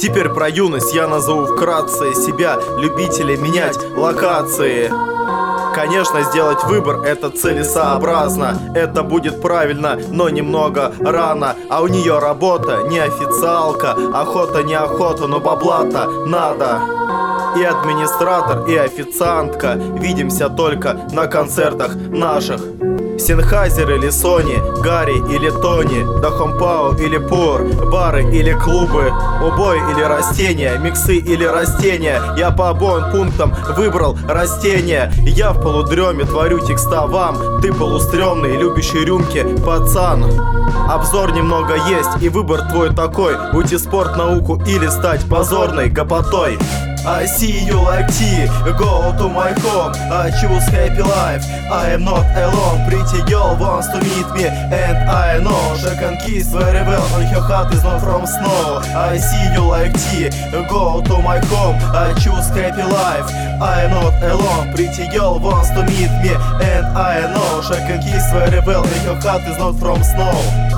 Теперь про юность я назову вкратце себя, любителей менять локации. Конечно, сделать выбор — это целесообразно. Это будет правильно, но немного рано. А у нее работа не официалка, охота не охота, но бабла-то надо. И администратор, и официантка. Видимся только на концертах наших. Сенхайзер или Сони, Гарри или Тони, Дахомпау или Пур, бары или клубы, убой или растения, миксы или растения. Я по обоим пунктам выбрал растения. Я в полудреме творю текста вам, ты полустрёмный, любящий рюмки пацан. Обзор немного есть, и выбор твой такой: уйти в спорт, науку или стать позорной гопотой. I see you like tea, go to my home, I choose happy life, I am not alone. Pretty girl wants to meet me, and I know she can kiss very well, and her heart is not from snow. I see you like tea, go to my home, I choose happy life, I am not alone. Pretty girl wants to meet me, and I know she can kiss very well, and her heart is not from snow.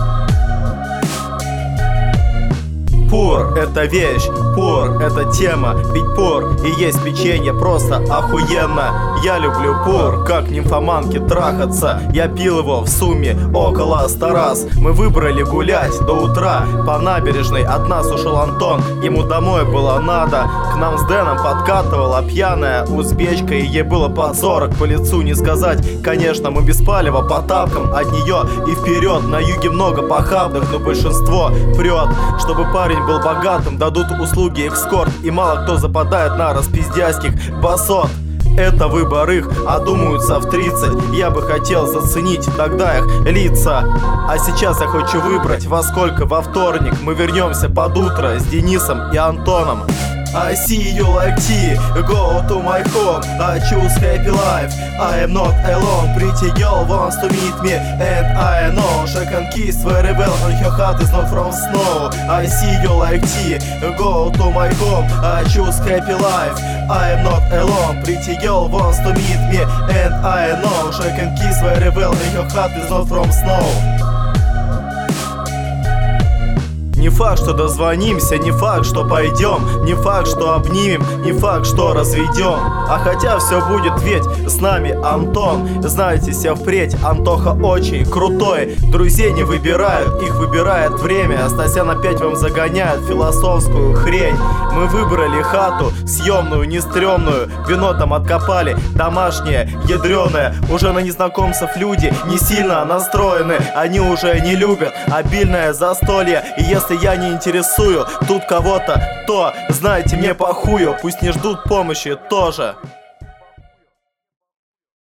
Пур — это вещь, пур — это тема, ведь пур и есть печенье просто охуенно. Я люблю пур, как нимфоманки трахаться. Я пил его в сумме около 100 раз. Мы выбрали гулять до утра по набережной. От нас ушел Антон, ему домой было надо. К нам с Дэном подкатывала пьяная узбечка, и ей было под 40, по лицу не сказать. Конечно, мы без палева по тапкам от нее и вперед. На юге много похабных, но большинство прет. Чтобы парень был богатым, дадут услуги экскорт, и мало кто западает на распиздяйских басот. Это выбор их, одумаются в 30. Я бы хотел заценить тогда их лица. А сейчас я хочу выбрать, во сколько во вторник мы вернемся под утро с Денисом и Антоном. I see you like tea, go to my home, I choose happy life, I am not alone. Pretty girl wants to meet me, and I know she can kiss very well, and her heart is not from snow. I see you like tea, go to my home, I choose happy life, I am not alone. Pretty girl wants to meet me, and I know she can kiss very well, and her heart is not from snow. Не факт, что дозвонимся, не факт, что пойдем, не факт, что обнимем, не факт, что разведем. А хотя все будет, ведь с нами Антон. Знаете, все впредь, Антоха очень крутой. Друзей не выбирают, их выбирает время. Стасян опять вам загоняет философскую хрень. Мы выбрали хату, съемную, не стрёмную. Вино там откопали, домашнее, ядреное. Уже на незнакомцев люди не сильно настроены. Они уже не любят обильное застолье. И если я не интересую тут кого-то, то, знаете, мне похую. Пусть не ждут помощи тоже.